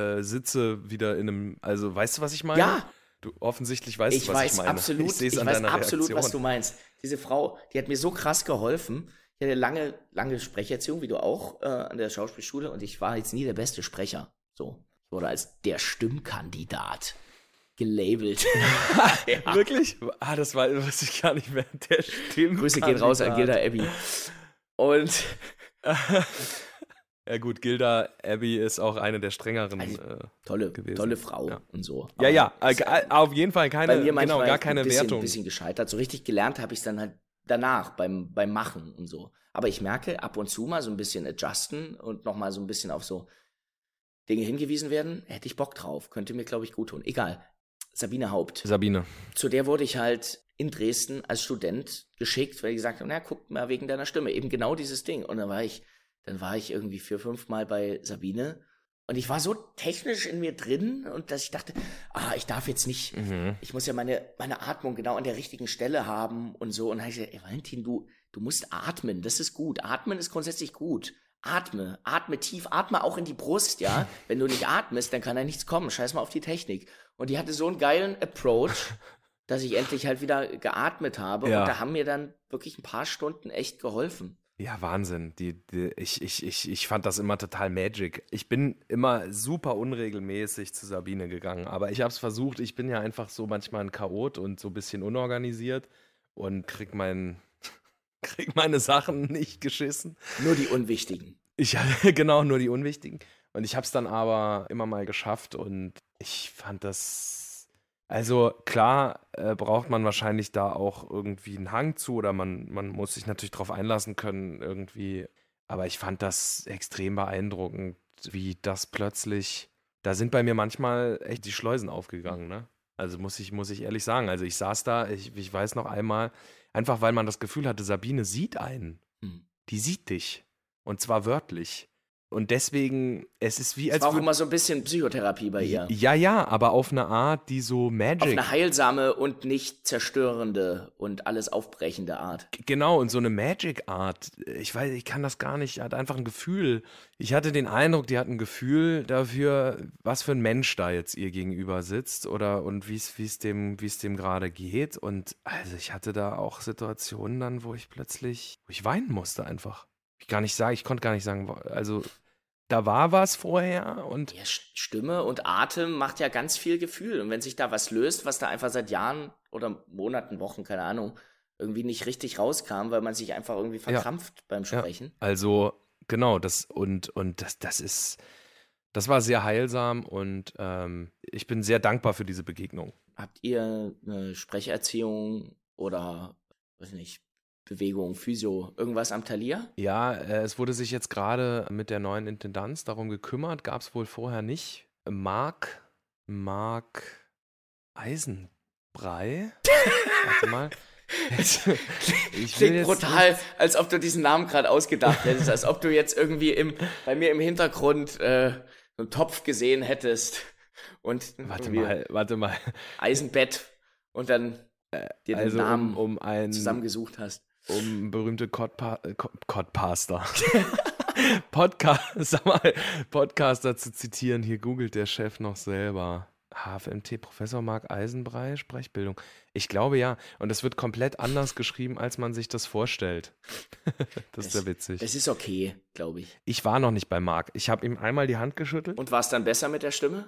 sitze wieder in einem, also weißt du, was ich meine? Ja. Du offensichtlich weißt, Ich was weiß ich meine. absolut, Ich ich weiß absolut, Reaktion. was du meinst. Diese Frau, die hat mir so krass geholfen. Ich hatte lange Sprecherziehung, wie du auch, an der Schauspielschule und ich war jetzt nie der beste Sprecher. So, ich wurde als der Stimmkandidat gelabelt. Ja. Wirklich? Das weiß ich gar nicht mehr. Der Stimmkandidat. Grüße gehen raus an Gilda Abbey. Und ja gut, Gilda Abbey ist auch eine der strengeren gewesen. Tolle Frau Ja. und so. Ja, auf jeden Fall Bei mir manchmal gar keine Wertung. ein bisschen gescheitert. So richtig gelernt habe ich es dann halt danach, beim Machen und so. Aber ich merke, ab und zu mal so ein bisschen adjusten und nochmal so ein bisschen auf so Dinge hingewiesen werden, hätte ich Bock drauf. Könnte mir, glaube ich, gut tun. Egal. Sabine Haupt. Sabine. Zu der wurde ich halt in Dresden als Student geschickt, weil die gesagt haben, na, guck mal wegen deiner Stimme. Eben genau dieses Ding. Und dann war ich dann war ich irgendwie 4, 5 Mal bei Sabine und ich war so technisch in mir drin und dass ich dachte, ich darf jetzt nicht, ich muss ja meine Atmung genau an der richtigen Stelle haben und so. Und dann habe ich gesagt, ey Valentin, du musst atmen, das ist gut. Atmen ist grundsätzlich gut. Atme tief, atme auch in die Brust, ja. Wenn du nicht atmest, dann kann da nichts kommen. Scheiß mal auf die Technik. Und die hatte so einen geilen Approach, dass ich endlich halt wieder geatmet habe. Ja. Und da haben mir dann wirklich ein paar Stunden echt geholfen. Ja, Wahnsinn. Ich fand das immer total Magic. Ich bin immer super unregelmäßig zu Sabine gegangen, aber ich habe es versucht. Ich bin ja einfach so manchmal ein Chaot und so ein bisschen unorganisiert und krieg meine Sachen nicht geschissen. Nur die unwichtigen. Genau, nur die unwichtigen. Und ich habe es dann aber immer mal geschafft und ich fand das. Also klar braucht man wahrscheinlich da auch irgendwie einen Hang zu oder man muss sich natürlich darauf einlassen können irgendwie. Aber ich fand das extrem beeindruckend, wie das plötzlich, da sind bei mir manchmal echt die Schleusen aufgegangen, ne? Also muss ich ehrlich sagen. Also ich saß da, ich weiß noch einmal, einfach weil man das Gefühl hatte, Sabine sieht einen. Die sieht dich. Und zwar wörtlich. Und deswegen, es ist wie als war auch immer so ein bisschen Psychotherapie bei ihr. Ja, aber auf eine Art, die so Magic. Auf eine heilsame und nicht zerstörende und alles aufbrechende Art. Genau, und so eine Magic-Art. Ich weiß, ich kann das gar nicht, hat einfach ein Gefühl. Ich hatte den Eindruck, die hat ein Gefühl dafür, was für ein Mensch da jetzt ihr gegenüber sitzt und wie es dem gerade geht. Und also ich hatte da auch Situationen dann, wo ich weinen musste einfach. Ich konnte gar nicht sagen, also da war was vorher und. Ja, Stimme und Atem macht ja ganz viel Gefühl. Und wenn sich da was löst, was da einfach seit Jahren oder Monaten, Wochen, keine Ahnung, irgendwie nicht richtig rauskam, weil man sich einfach irgendwie verkrampft beim Sprechen. Ja, also, genau, das war sehr heilsam und ich bin sehr dankbar für diese Begegnung. Habt ihr eine Sprecherziehung oder, weiß nicht, Bewegung, Physio, irgendwas am Talier? Ja, es wurde sich jetzt gerade mit der neuen Intendanz darum gekümmert, gab es wohl vorher nicht. Marc Eisenbrei? Warte mal. Klingt brutal, als ob du diesen Namen gerade ausgedacht hättest, als ob du jetzt irgendwie bei mir im Hintergrund einen Topf gesehen hättest und Warte mal. Eisenbett und dann dir den Namen zusammengesucht hast. Um berühmte Podcaster zu zitieren, hier googelt der Chef noch selber. HFMT, Professor Marc Eisenbrei, Sprechbildung. Ich glaube ja. Und das wird komplett anders geschrieben, als man sich das vorstellt. Das ist ja witzig. Das ist okay, glaube ich. Ich war noch nicht bei Marc. Ich habe ihm einmal die Hand geschüttelt. Und war es dann besser mit der Stimme?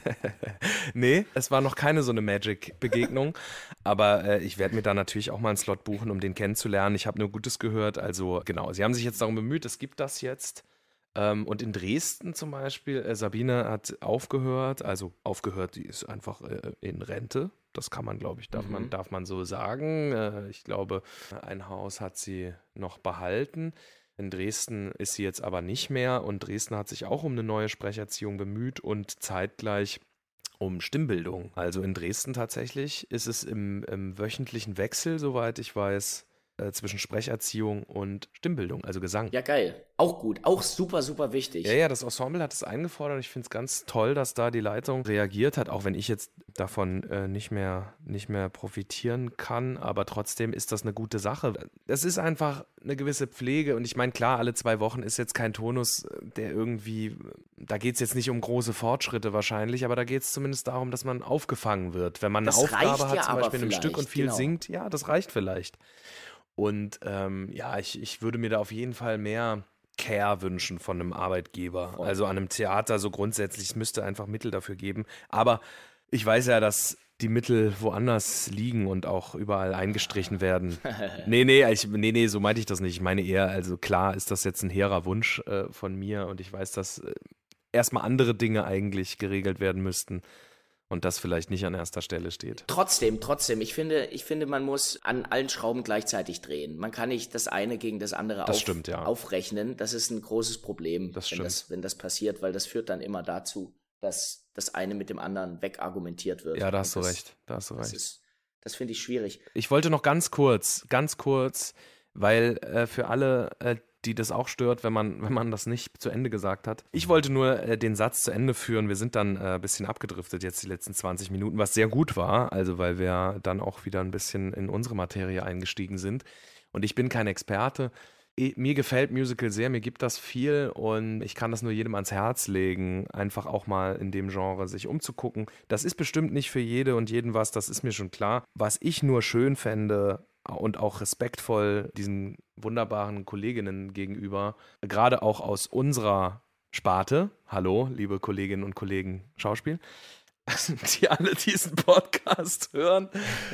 Nee, es war noch keine so eine Magic-Begegnung. Aber ich werde mir da natürlich auch mal einen Slot buchen, um den kennenzulernen. Ich habe nur Gutes gehört. Also genau, sie haben sich jetzt darum bemüht, es gibt das jetzt. Und in Dresden zum Beispiel, Sabine hat aufgehört, die ist einfach in Rente. Das kann man, glaube ich, darf man so sagen. Ich glaube, ein Haus hat sie noch behalten. In Dresden ist sie jetzt aber nicht mehr und Dresden hat sich auch um eine neue Sprecherziehung bemüht und zeitgleich um Stimmbildung. Also in Dresden tatsächlich ist es im wöchentlichen Wechsel, soweit ich weiß, zwischen Sprecherziehung und Stimmbildung, also Gesang. Ja, geil. Auch gut. Auch super, super wichtig. Ja, das Ensemble hat es eingefordert. Ich finde es ganz toll, dass da die Leitung reagiert hat, auch wenn ich jetzt davon nicht mehr profitieren kann. Aber trotzdem ist das eine gute Sache. Das ist einfach eine gewisse Pflege. Und ich meine, klar, alle 2 Wochen ist jetzt kein Tonus, der irgendwie, da geht es jetzt nicht um große Fortschritte wahrscheinlich, aber da geht es zumindest darum, dass man aufgefangen wird. Wenn man eine Aufgabe hat, zum Beispiel in einem Stück und viel singt, ja, das reicht vielleicht. Und ich würde mir da auf jeden Fall mehr Care wünschen von einem Arbeitgeber. Voll. Also an einem Theater so grundsätzlich, es müsste einfach Mittel dafür geben. Aber ich weiß ja, dass die Mittel woanders liegen und auch überall eingestrichen werden. Nee, so meinte ich das nicht. Ich meine eher, also klar ist das jetzt ein hehrer Wunsch von mir und ich weiß, dass erstmal andere Dinge eigentlich geregelt werden müssten. Und das vielleicht nicht an erster Stelle steht. Trotzdem. Ich finde, man muss an allen Schrauben gleichzeitig drehen. Man kann nicht das eine gegen das andere aufrechnen. Das ist ein großes Problem, wenn das passiert, weil das führt dann immer dazu, dass das eine mit dem anderen wegargumentiert wird. Ja, da hast du recht. Das finde ich schwierig. Ich wollte noch ganz kurz, weil für alle, die das auch stört, wenn man das nicht zu Ende gesagt hat. Ich wollte nur den Satz zu Ende führen. Wir sind dann ein bisschen abgedriftet jetzt die letzten 20 Minuten, was sehr gut war, also weil wir dann auch wieder ein bisschen in unsere Materie eingestiegen sind. Und ich bin kein Experte. Mir gefällt Musical sehr, mir gibt das viel und ich kann das nur jedem ans Herz legen, einfach auch mal in dem Genre sich umzugucken. Das ist bestimmt nicht für jede und jeden was, das ist mir schon klar. Was ich nur schön fände und auch respektvoll diesen wunderbaren Kolleginnen gegenüber, gerade auch aus unserer Sparte, hallo, liebe Kolleginnen und Kollegen Schauspiel, die alle diesen Podcast hören,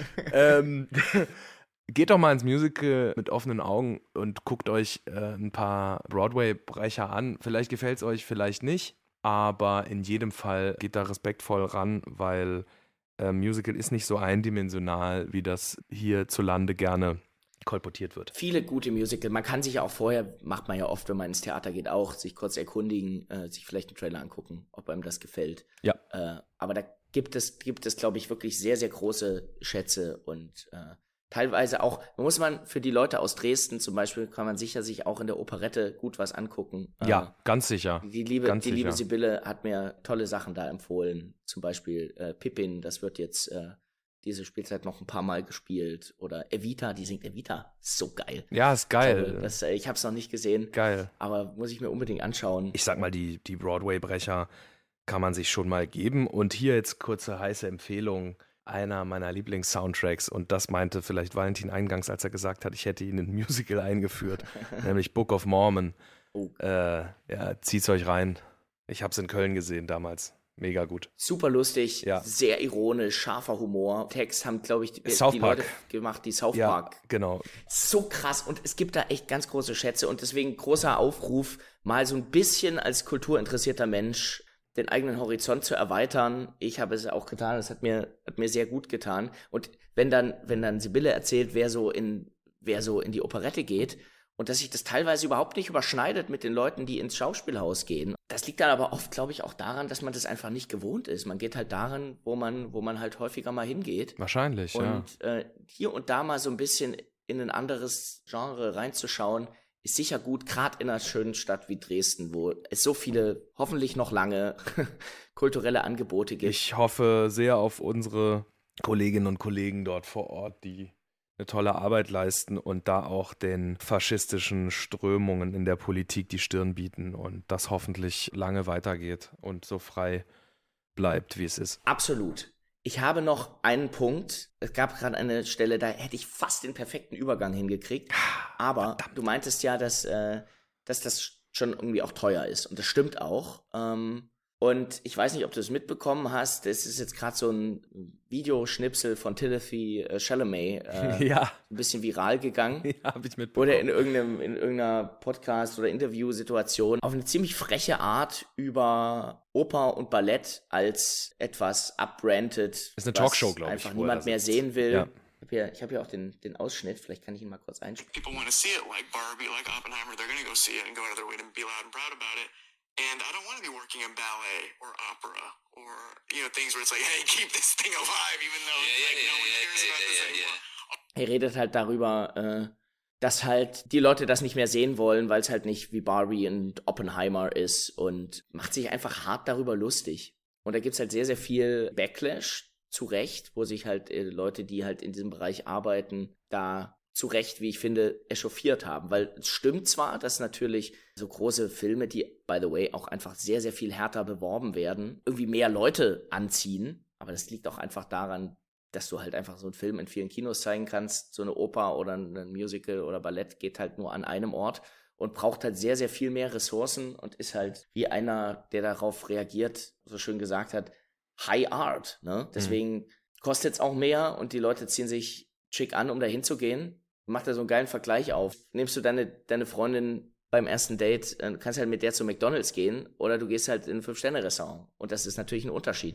geht doch mal ins Musical mit offenen Augen und guckt euch ein paar Broadway-Brecher an. Vielleicht gefällt es euch, vielleicht nicht, aber in jedem Fall geht da respektvoll ran, weil Musical ist nicht so eindimensional, wie das hierzulande gerne kolportiert wird. Viele gute Musical. Man kann sich ja auch vorher, macht man ja oft, wenn man ins Theater geht, auch sich kurz erkundigen, sich vielleicht einen Trailer angucken, ob einem das gefällt. Ja. Aber da gibt es, glaube ich, wirklich sehr, sehr große Schätze und teilweise auch, muss man für die Leute aus Dresden zum Beispiel, kann man sicher sich auch in der Operette gut was angucken. Ja, ganz sicher. Die liebe Sibylle hat mir tolle Sachen da empfohlen. Zum Beispiel Pippin, das wird jetzt diese Spielzeit noch ein paar Mal gespielt. Oder Evita, die singt Evita. So geil. Ja, ist geil. Ich habe es noch nicht gesehen. Geil. Aber muss ich mir unbedingt anschauen. Ich sag mal, die Broadway-Brecher kann man sich schon mal geben. Und hier jetzt kurze heiße Empfehlung. Einer meiner Lieblings-Soundtracks und das meinte vielleicht Valentin eingangs, als er gesagt hat, ich hätte ihn in ein Musical eingeführt, nämlich Book of Mormon. Zieht's euch rein. Ich hab's in Köln gesehen damals. Mega gut. Super lustig, sehr ironisch, scharfer Humor. Text haben, glaube ich, die Leute gemacht, die South Park. Ja, genau. So krass und es gibt da echt ganz große Schätze und deswegen großer Aufruf, mal so ein bisschen als kulturinteressierter Mensch den eigenen Horizont zu erweitern. Ich habe es auch getan, es hat mir sehr gut getan. Und wenn dann Sibylle erzählt, wer so in die Operette geht und dass sich das teilweise überhaupt nicht überschneidet mit den Leuten, die ins Schauspielhaus gehen. Das liegt dann aber oft, glaube ich, auch daran, dass man das einfach nicht gewohnt ist. Man geht halt daran, wo man halt häufiger mal hingeht. Wahrscheinlich, ja. Und hier und da mal so ein bisschen in ein anderes Genre reinzuschauen, ist sicher gut, gerade in einer schönen Stadt wie Dresden, wo es so viele, hoffentlich noch lange, kulturelle Angebote gibt. Ich hoffe sehr auf unsere Kolleginnen und Kollegen dort vor Ort, die eine tolle Arbeit leisten und da auch den faschistischen Strömungen in der Politik die Stirn bieten und das hoffentlich lange weitergeht und so frei bleibt, wie es ist. Absolut. Ich habe noch einen Punkt. Es gab gerade eine Stelle, da hätte ich fast den perfekten Übergang hingekriegt. Aber verdammt. Du meintest ja, dass das schon irgendwie auch teuer ist. Und das stimmt auch. Und ich weiß nicht, ob du es mitbekommen hast. Es ist jetzt gerade so ein Videoschnipsel von Timothy Chalamet ein bisschen viral gegangen. Ja, habe ich mitbekommen. Oder in irgendeiner Podcast- oder Interviewsituation auf eine ziemlich freche Art über Oper und Ballett als etwas upbranded. Das ist eine Talkshow, glaube ich. Einfach niemand mehr sehen will. Ja. Ich hab hier auch den Ausschnitt. Vielleicht kann ich ihn mal kurz einspielen. People want to see it like Barbie, like Oppenheimer. They're going to go see it and go out of their way to be loud and proud about it. And I don't want to be working in ballet or opera or, things where it's like, hey, keep this thing alive, even though no one cares about this anymore. Er redet halt darüber, dass halt die Leute das nicht mehr sehen wollen, weil es halt nicht wie Barbie und Oppenheimer ist und macht sich einfach hart darüber lustig. Und da gibt's halt sehr, sehr viel Backlash, zu Recht, wo sich halt Leute, die halt in diesem Bereich arbeiten, da zu Recht, wie ich finde, echauffiert haben. Weil es stimmt zwar, dass natürlich so große Filme, die, by the way, auch einfach sehr, sehr viel härter beworben werden, irgendwie mehr Leute anziehen. Aber das liegt auch einfach daran, dass du halt einfach so einen Film in vielen Kinos zeigen kannst. So eine Oper oder ein Musical oder Ballett geht halt nur an einem Ort und braucht halt sehr, sehr viel mehr Ressourcen und ist halt wie einer, der darauf reagiert, so schön gesagt hat, High Art. Ne? Deswegen kostet es auch mehr und die Leute ziehen sich schick an, um da hinzugehen. Macht da so einen geilen Vergleich auf. Nimmst du deine Freundin beim ersten Date, kannst halt mit der zu McDonald's gehen oder du gehst halt in ein 5-Sterne-Restaurant. Und das ist natürlich ein Unterschied.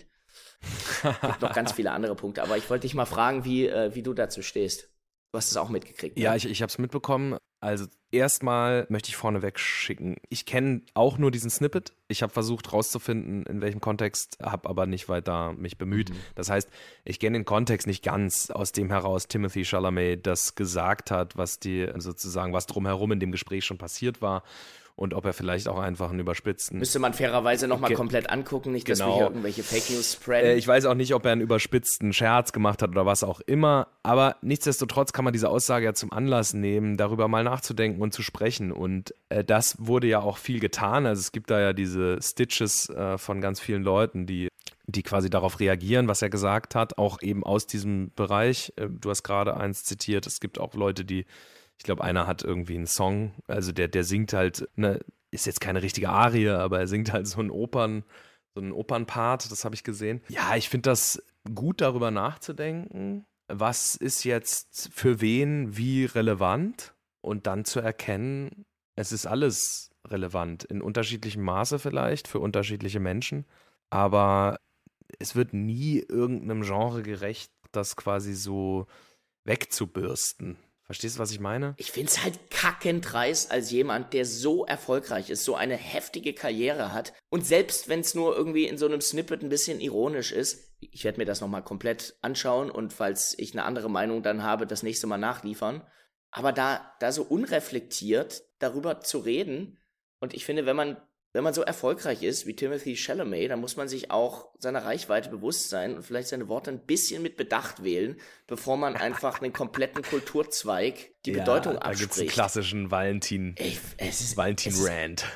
Es gibt noch ganz viele andere Punkte, aber ich wollte dich mal fragen, wie du dazu stehst. Du hast es auch mitgekriegt. Ja, ne? ich habe es mitbekommen. Also erstmal möchte ich vorneweg schicken, ich kenne auch nur diesen Snippet. Ich habe versucht rauszufinden, in welchem Kontext, habe aber nicht weiter mich bemüht. Das heißt, ich kenne den Kontext nicht ganz, aus dem heraus Timothée Chalamet das gesagt hat, was was drumherum in dem Gespräch schon passiert war. Und ob er vielleicht auch einfach einen überspitzten... Müsste man fairerweise nochmal komplett angucken, nicht, dass wir hier irgendwelche Fake News spreaden. Ich weiß auch nicht, ob er einen überspitzten Scherz gemacht hat oder was auch immer, aber nichtsdestotrotz kann man diese Aussage ja zum Anlass nehmen, darüber mal nachzudenken und zu sprechen. Und das wurde ja auch viel getan. Also es gibt da ja diese Stitches von ganz vielen Leuten, die quasi darauf reagieren, was er gesagt hat, auch eben aus diesem Bereich. Du hast gerade eins zitiert, es gibt auch Leute, ich glaube, einer hat irgendwie einen Song, also der singt halt, ist jetzt keine richtige Arie, aber er singt halt so einen Opernpart, das habe ich gesehen. Ja, ich finde das gut, darüber nachzudenken, was ist jetzt für wen wie relevant und dann zu erkennen, es ist alles relevant, in unterschiedlichem Maße vielleicht, für unterschiedliche Menschen, aber es wird nie irgendeinem Genre gerecht, das quasi so wegzubürsten. Verstehst du, was ich meine? Ich finde es halt kackendreist als jemand, der so erfolgreich ist, so eine heftige Karriere hat und selbst wenn es nur irgendwie in so einem Snippet ein bisschen ironisch ist, ich werde mir das nochmal komplett anschauen und falls ich eine andere Meinung dann habe, das nächste Mal nachliefern, aber da so unreflektiert darüber zu reden und ich finde, wenn man so erfolgreich ist wie Timothée Chalamet, dann muss man sich auch seiner Reichweite bewusst sein und vielleicht seine Worte ein bisschen mit Bedacht wählen, bevor man einfach einen kompletten Kulturzweig die Bedeutung abspricht. Da gibt es einen klassischen Valentin-Rant.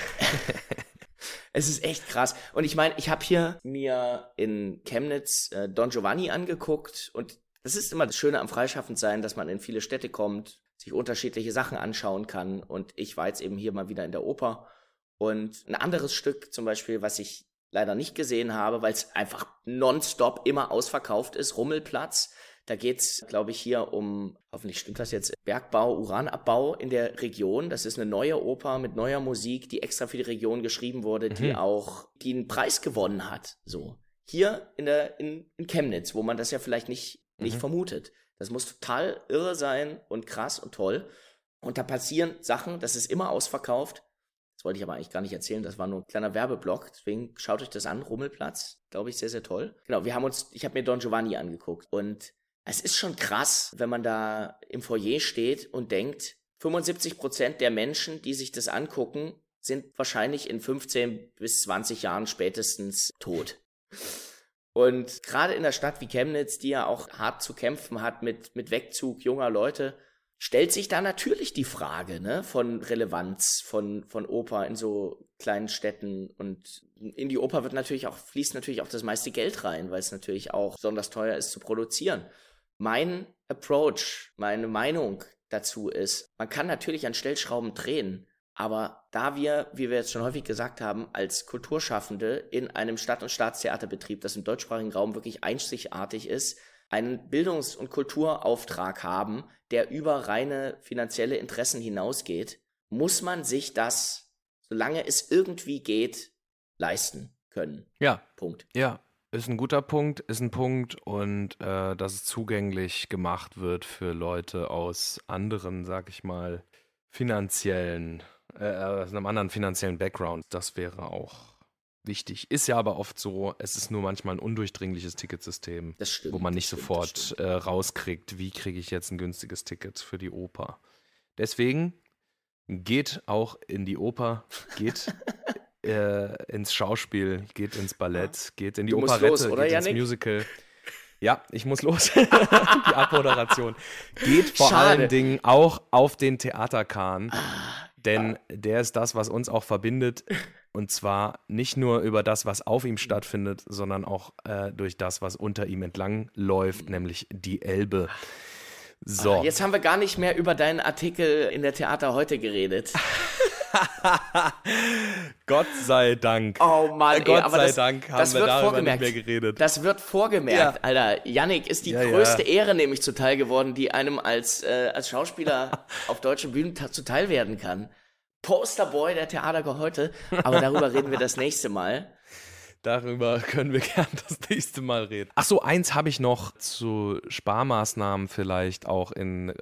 Es ist echt krass. Und ich meine, ich habe hier mir in Chemnitz Don Giovanni angeguckt und das ist immer das Schöne am Freischaffendsein, dass man in viele Städte kommt, sich unterschiedliche Sachen anschauen kann und ich war jetzt eben hier mal wieder in der Oper. Und ein anderes Stück zum Beispiel, was ich leider nicht gesehen habe, weil es einfach nonstop immer ausverkauft ist, Rummelplatz. Da geht's, glaube ich, hier um, hoffentlich stimmt das jetzt, Bergbau, Uranabbau in der Region. Das ist eine neue Oper mit neuer Musik, die extra für die Region geschrieben wurde, die einen Preis gewonnen hat. So. Hier in Chemnitz, wo man das ja vielleicht nicht vermutet. Das muss total irre sein und krass und toll. Und da passieren Sachen, das ist immer ausverkauft. Das wollte ich aber eigentlich gar nicht erzählen, das war nur ein kleiner Werbeblock, deswegen schaut euch das an, Rummelplatz, glaube ich, sehr, sehr toll. Genau, ich habe mir Don Giovanni angeguckt und es ist schon krass, wenn man da im Foyer steht und denkt, 75% der Menschen, die sich das angucken, sind wahrscheinlich in 15 bis 20 Jahren spätestens tot. Und gerade in einer Stadt wie Chemnitz, die ja auch hart zu kämpfen hat mit Wegzug junger Leute, stellt sich da natürlich die Frage, ne, von Relevanz von Oper in so kleinen Städten und in die Oper fließt natürlich auch das meiste Geld rein, weil es natürlich auch besonders teuer ist zu produzieren. Mein Approach, meine Meinung dazu ist, man kann natürlich an Stellschrauben drehen, aber da wir, wie wir jetzt schon häufig gesagt haben, als Kulturschaffende in einem Stadt- und Staatstheaterbetrieb, das im deutschsprachigen Raum wirklich einzigartig ist, einen Bildungs- und Kulturauftrag haben, der über reine finanzielle Interessen hinausgeht, muss man sich das, solange es irgendwie geht, leisten können. Ja. Punkt. Ja, ist ein guter Punkt, ist ein Punkt und dass es zugänglich gemacht wird für Leute aus anderen, sag ich mal, aus einem anderen finanziellen Background, das wäre auch wichtig. Ist ja aber oft so, es ist nur manchmal ein undurchdringliches Ticketsystem, das stimmt, wo man nicht sofort rauskriegt, wie kriege ich jetzt ein günstiges Ticket für die Oper. Deswegen geht auch in die Oper, geht ins Schauspiel, geht ins Ballett, geht in die Operette, los, oder, geht Yannick? ins Musical. Ja, ich muss los. Die Abmoderation. Geht vor allen Dingen auch auf den Theaterkahn, denn der ist das, was uns auch verbindet. Und zwar nicht nur über das, was auf ihm stattfindet, sondern auch durch das, was unter ihm entlang läuft, nämlich die Elbe. So. Jetzt haben wir gar nicht mehr über deinen Artikel in der Theater heute geredet. Gott sei Dank. Oh Mann, Gott sei Dank haben wir darüber nicht mehr geredet. Das wird vorgemerkt, ja. Alter. Yannick ist die größte Ehre nämlich zuteil geworden, die einem als Schauspieler auf deutschen Bühnen zuteil werden kann. Posterboy der Theater heute, aber darüber reden wir das nächste Mal. Darüber können wir gern das nächste Mal reden. Ach so, eins habe ich noch zu Sparmaßnahmen vielleicht auch in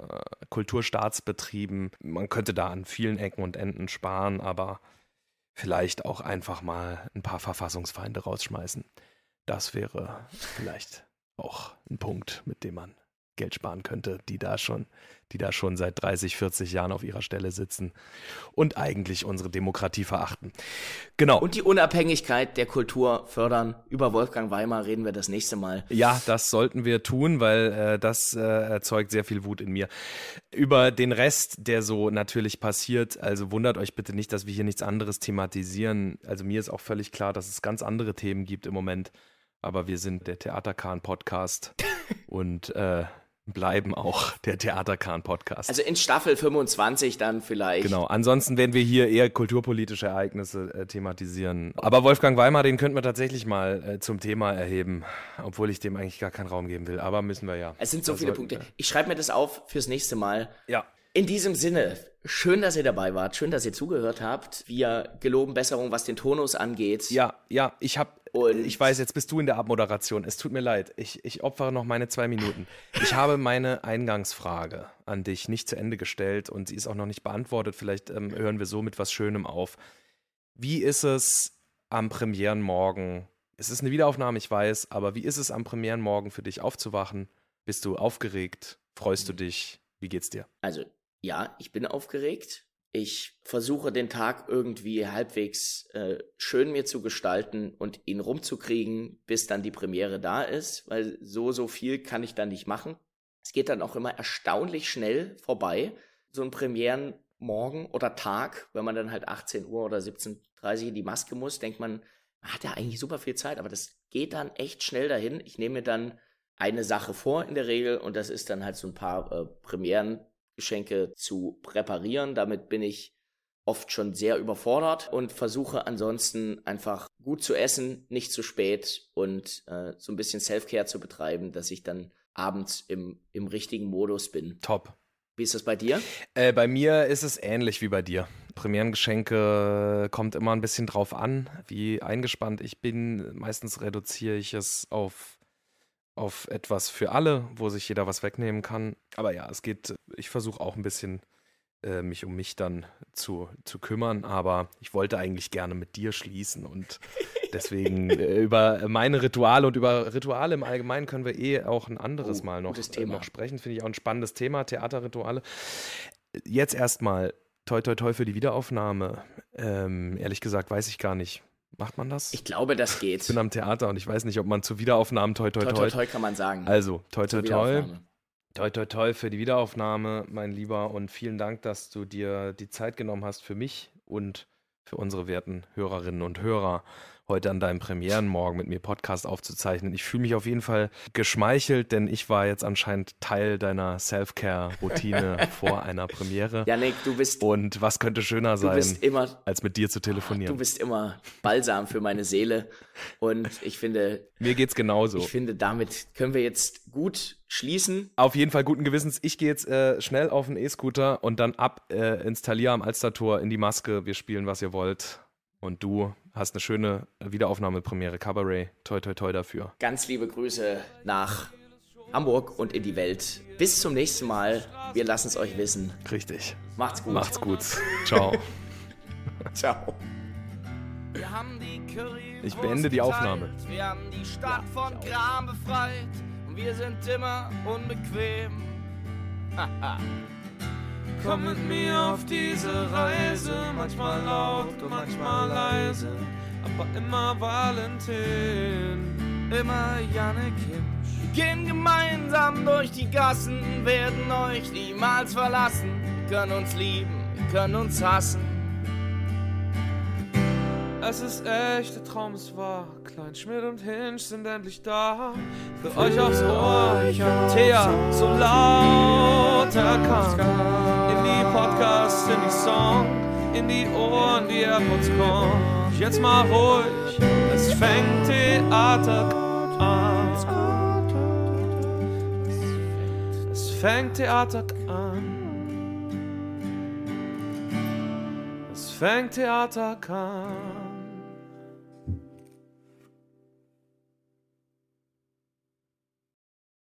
Kulturstaatsbetrieben. Man könnte da an vielen Ecken und Enden sparen, aber vielleicht auch einfach mal ein paar Verfassungsfeinde rausschmeißen. Das wäre vielleicht auch ein Punkt, mit dem man Geld sparen könnte, die da schon seit 30, 40 Jahren auf ihrer Stelle sitzen und eigentlich unsere Demokratie verachten. Genau. Und die Unabhängigkeit der Kultur fördern. Über Wolfgang Weimar reden wir das nächste Mal. Ja, das sollten wir tun, weil das erzeugt sehr viel Wut in mir. Über den Rest, der so natürlich passiert, also wundert euch bitte nicht, dass wir hier nichts anderes thematisieren. Also mir ist auch völlig klar, dass es ganz andere Themen gibt im Moment, aber wir sind der Theaterkahn-Podcast und bleiben auch der Theaterkahn-Podcast. Also in Staffel 25 dann vielleicht. Genau, ansonsten werden wir hier eher kulturpolitische Ereignisse thematisieren. Aber Wolfgang Weimar, den könnten wir tatsächlich mal zum Thema erheben, obwohl ich dem eigentlich gar keinen Raum geben will, aber müssen wir ja. Es sind so viele Punkte. Ich schreibe mir das auf fürs nächste Mal. Ja. In diesem Sinne, schön, dass ihr dabei wart, schön, dass ihr zugehört habt. Wir geloben Besserung, was den Tonus angeht. Ja, ich weiß, jetzt bist du in der Abmoderation. Es tut mir leid. Ich opfere noch meine 2 Minuten. Ich habe meine Eingangsfrage an dich nicht zu Ende gestellt und sie ist auch noch nicht beantwortet. Vielleicht hören wir so mit was Schönem auf. Wie ist es am Premierenmorgen? Es ist eine Wiederaufnahme, ich weiß, aber wie ist es am Premierenmorgen für dich aufzuwachen? Bist du aufgeregt? Freust du dich? Wie geht's dir? Also, ja, ich bin aufgeregt. Ich versuche den Tag irgendwie halbwegs schön mir zu gestalten und ihn rumzukriegen, bis dann die Premiere da ist, weil so viel kann ich dann nicht machen. Es geht dann auch immer erstaunlich schnell vorbei, so ein Premierenmorgen oder Tag, wenn man dann halt 18 Uhr oder 17:30 in die Maske muss, denkt man hat ja eigentlich super viel Zeit, aber das geht dann echt schnell dahin. Ich nehme mir dann eine Sache vor in der Regel und das ist dann halt so ein paar Premierengeschenke zu präparieren. Damit bin ich oft schon sehr überfordert und versuche ansonsten einfach gut zu essen, nicht zu spät und so ein bisschen Self-Care zu betreiben, dass ich dann abends im richtigen Modus bin. Top. Wie ist das bei dir? Bei mir ist es ähnlich wie bei dir. Premierengeschenke kommt immer ein bisschen drauf an, wie eingespannt ich bin. Meistens reduziere ich es auf etwas für alle, wo sich jeder was wegnehmen kann. Aber ja, ich versuche auch ein bisschen mich um mich dann zu kümmern, aber ich wollte eigentlich gerne mit dir schließen und deswegen über meine Rituale und über Rituale im Allgemeinen können wir auch ein anderes Mal noch sprechen. Finde ich auch ein spannendes Thema, Theaterrituale. Jetzt erstmal toi toi toi für die Wiederaufnahme. Ehrlich gesagt weiß ich gar nicht. Macht man das? Ich glaube, das geht. Ich bin am Theater und ich weiß nicht, ob man zu Wiederaufnahmen toi toi toi. Toi toi toi kann man sagen. Also, toi toi toi. Toi toi toi für die Wiederaufnahme, mein Lieber. Und vielen Dank, dass du dir die Zeit genommen hast für mich und für unsere werten Hörerinnen und Hörer, heute an deinem Premierenmorgen mit mir Podcast aufzuzeichnen. Ich fühle mich auf jeden Fall geschmeichelt, denn ich war jetzt anscheinend Teil deiner Self-Care-Routine vor einer Premiere. Janik, du bist... Und was könnte schöner sein, als mit dir zu telefonieren? Du bist immer Balsam für meine Seele und ich finde... Mir geht's genauso. Ich finde, damit können wir jetzt gut schließen. Auf jeden Fall guten Gewissens. Ich gehe jetzt schnell auf den E-Scooter und dann ab ins Thalia am Alstertor in die Maske. Wir spielen, was ihr wollt. Und du hast eine schöne Wiederaufnahmepremiere Cabaret. Toi, toi, toi dafür. Ganz liebe Grüße nach Hamburg und in die Welt. Bis zum nächsten Mal. Wir lassen es euch wissen. Richtig. Macht's gut. Macht's gut. Ciao. Ciao. Ich beende die Aufnahme. Wir haben die Stadt von Gram befreit und wir sind immer unbequem. Komm mit mir auf diese Reise, manchmal laut und manchmal leise, aber immer Valentin, immer Janne Kinsch. Wir gehen gemeinsam durch die Gassen, werden euch niemals verlassen. Wir können uns lieben, wir können uns hassen. Es ist echt, der Traum ist wahr. Klein Schmidt und Hinsch sind endlich da. Für euch aufs Ohr, ich hab Thea so laut erkannt. In die Podcasts, in die Song, in die Ohren, die AirPods kommen. Jetzt mal ruhig, es fängt Theater an. Es fängt Theater an. Es fängt Theater an.